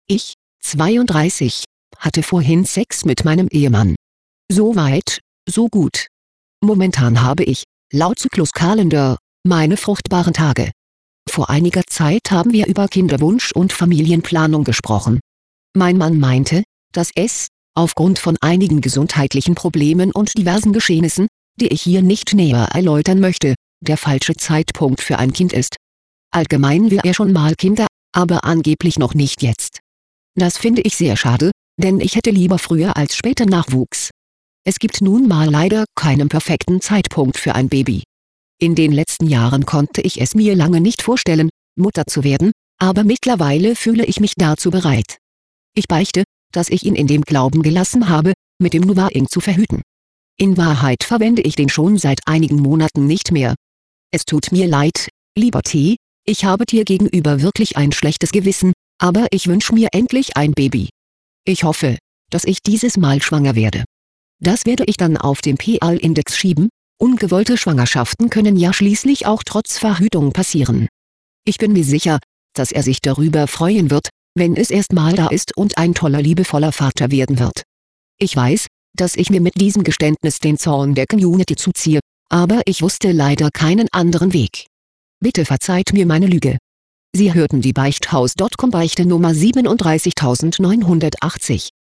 Ich, 32, hatte vorhin Sex mit meinem Ehemann. So weit, so gut. Momentan habe ich, laut Zykluskalender, meine fruchtbaren Tage. Vor einiger Zeit haben wir über Kinderwunsch und Familienplanung gesprochen. Mein Mann meinte, dass es, aufgrund von einigen gesundheitlichen Problemen und diversen Geschehnissen, die ich hier nicht näher erläutern möchte, der falsche Zeitpunkt für ein Kind ist. Allgemein will er schon mal Kinder, aber angeblich noch nicht jetzt. Das finde ich sehr schade, denn ich hätte lieber früher als später Nachwuchs. Es gibt nun mal leider keinen perfekten Zeitpunkt für ein Baby. In den letzten Jahren konnte ich es mir lange nicht vorstellen, Mutter zu werden, aber mittlerweile fühle ich mich dazu bereit. Ich beichte, dass ich ihn in dem Glauben gelassen habe, mit dem Nuvaing zu verhüten. In Wahrheit verwende ich den schon seit einigen Monaten nicht mehr. Es tut mir leid, lieber T., ich habe dir gegenüber wirklich ein schlechtes Gewissen, aber ich wünsche mir endlich ein Baby. Ich hoffe, dass ich dieses Mal schwanger werde. Das werde ich dann auf den PL-Index schieben. Ungewollte Schwangerschaften können ja schließlich auch trotz Verhütung passieren. Ich bin mir sicher, dass er sich darüber freuen wird, wenn es erstmal da ist und ein toller liebevoller Vater werden wird. Ich weiß, dass ich mir mit diesem Geständnis den Zorn der Community zuziehe, aber ich wusste leider keinen anderen Weg. Bitte verzeiht mir meine Lüge. Sie hörten die Beichthaus.com Beichte Nummer 37980.